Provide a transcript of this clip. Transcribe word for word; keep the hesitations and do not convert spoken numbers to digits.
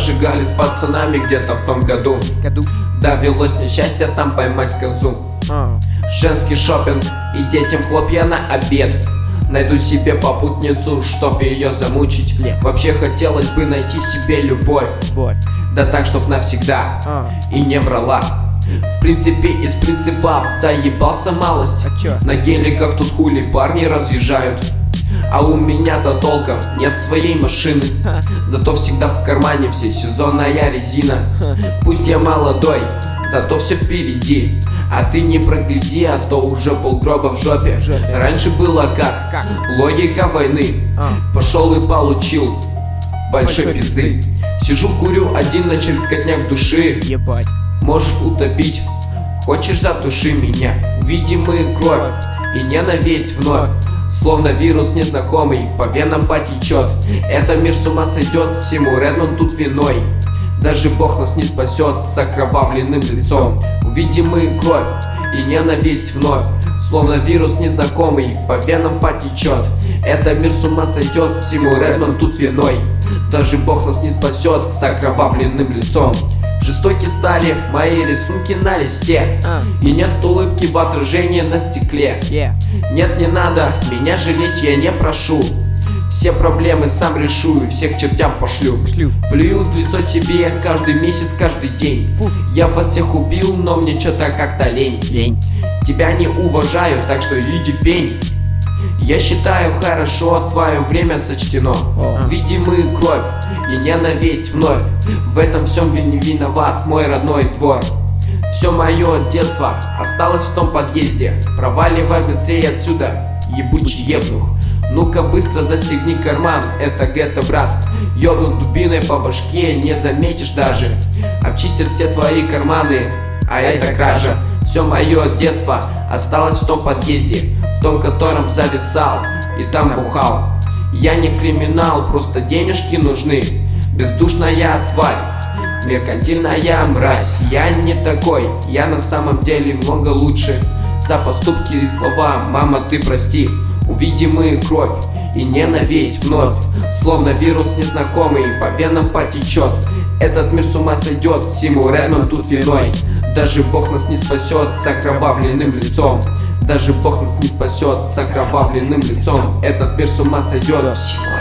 зажигали с пацанами где-то в том году. Довелось несчастье там поймать козу. Женский шопинг и детям хлопья на обед. Найду себе попутницу, чтоб ее замучить. Вообще хотелось бы найти себе любовь, да так, чтоб навсегда, и не врала. В принципе, из принципа заебался малость. На геликах тут хули парни разъезжают, а у меня-то толком нет своей машины. Зато всегда в кармане все сезонная резина. Пусть я молодой, зато все впереди. А ты не прогляди, а то уже полгроба в жопе. Раньше было как? Логика войны. Пошел и получил большой пизды. Сижу, курю один на черкотняк души. Можешь утопить, хочешь затуши меня. Видимая кровь и ненависть вновь, словно вирус незнакомый, по венам потечет. Это мир с ума сойдет, всему Редмонд тут виной. Даже Бог нас не спасет с окровавленным лицом. Увидимая кровь и ненависть вновь, словно вирус незнакомый, по венам потечет. Это мир с ума сойдет, всему Редмонд тут виной. Даже Бог нас не спасет с окровавленным лицом. Жестоки стали мои рисунки на листе, и нет улыбки в отражении на стекле. Нет, не надо меня жалеть, я не прошу. Все проблемы сам решу и всех к чертям пошлю. Плюют в лицо тебе каждый месяц, каждый день. Я вас всех убил, но мне что-то как-то лень. Тебя не уважаю, так что иди в пень. Я считаю, хорошо, твое время сочтено. Видимая кровь и ненависть вновь, в этом всем не виноват мой родной двор. Все мое детство осталось в том подъезде. Проваливай быстрее отсюда, ебучий ебнух. Ну-ка быстро застегни карман, это гетто, брат. Ёбнут дубиной по башке, не заметишь даже. Обчистят все твои карманы, а это кража. Все мое детство осталось в том подъезде, в том, котором зависал и там бухал. Я не криминал, просто денежки нужны. Бездушная тварь, меркантильная мразь. Я не такой, я на самом деле много лучше. За поступки и слова, мама, ты прости. Увидимая кровь и ненависть вновь, словно вирус незнакомый, по венам потечет. Этот мир с ума сойдет, всему Редмонд тут виной. Даже Бог нас не спасет с окровавленным лицом. Даже Бог нас не спасет с окровавленным лицом. Этот мир с ума сойдет, всему